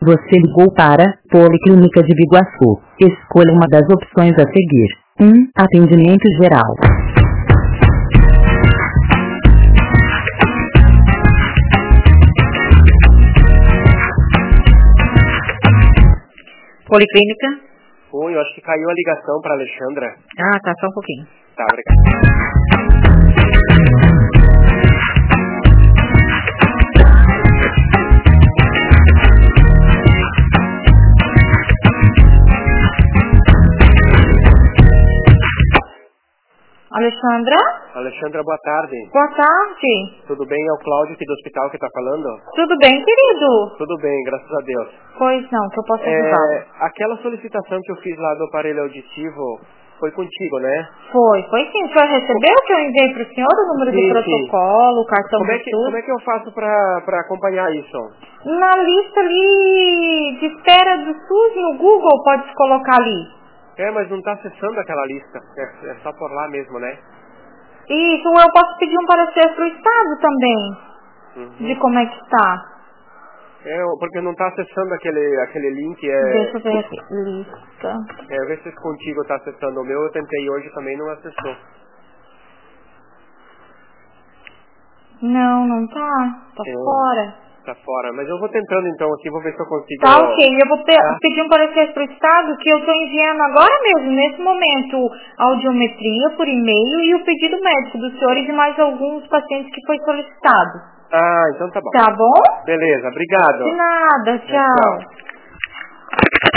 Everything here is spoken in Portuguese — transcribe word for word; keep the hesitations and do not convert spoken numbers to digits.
Você ligou para Policlínica de Biguaçu. Escolha uma das opções a seguir. um. Atendimento geral. Policlínica? Oi, eu acho que caiu a ligação para Alexandra. Ah, tá, só um pouquinho. Tá, obrigado. Alexandra? Alexandra, boa tarde. Boa tarde. Tudo bem? É o Cláudio aqui do hospital que tá falando? Tudo bem, querido? Tudo bem, graças a Deus. Pois não, que eu posso É, ajudá-lo. aquela solicitação que eu fiz lá do aparelho auditivo foi contigo, né? Foi, foi sim. O senhor recebeu que eu enviei para o senhor o número Sim, do protocolo, o cartão Como é de que, tudo? como é que eu faço pra, pra acompanhar isso? Na lista ali de espera do SUS no Google, pode se colocar ali. É, mas não tá acessando aquela lista. É, é só por lá mesmo, né? Isso, eu posso pedir um parecer para o Estado também, Uhum. de como é que está. É, porque não tá acessando aquele, aquele link. É, Deixa eu ver aqui. Lista. é, vê se contigo tá acessando. O meu eu tentei hoje também não acessou. Não, não tá. Tá É. fora. Tá fora. Mas eu vou tentando então aqui, vou ver se eu consigo. Tá ok, eu vou pe- Tá? pedir um parecer para o Estado que eu estou enviando agora mesmo, nesse momento, a audiometria por e-mail e o pedido médico do senhor e de mais alguns pacientes que foi solicitado. Ah, então tá bom. Tá bom? Beleza, obrigado. De nada, Tchau. tchau.